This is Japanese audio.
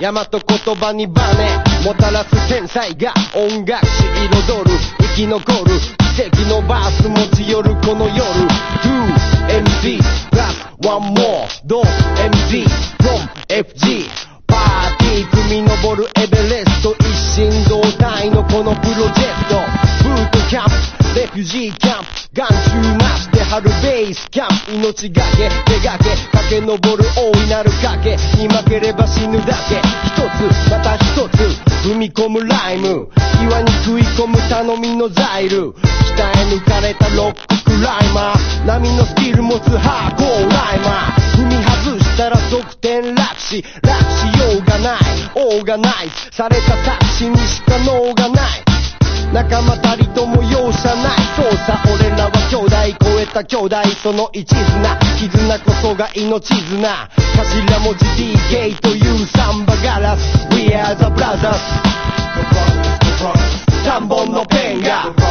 大和言葉にバネもたらす天才が音楽史彩る生き残る奇跡のバース持ち寄るこの夜 2MD plus one more ド MD from FG パーティー組み上るエベレスト一心同体のこのプロジェクトブートキャンプレフュージーキャンプ眼中なしで張るベースキャンプ命がけ手がけ駆け上る大いなる賭けに負ければ死ぬだけ一つまた一つ踏み込むライム岩に食い込む頼みのザイル鍛え抜かれたロッククライマー波のスキル持つハーコーライマー踏み外したら側転落しようがないオーガナイズされた作詞にしか能がない仲間たりとも容赦ないそうさ俺らは兄弟超えた兄弟その一絆絆こそが命綱頭文字 DK というサンバガラス We are the brothers 3本のペンが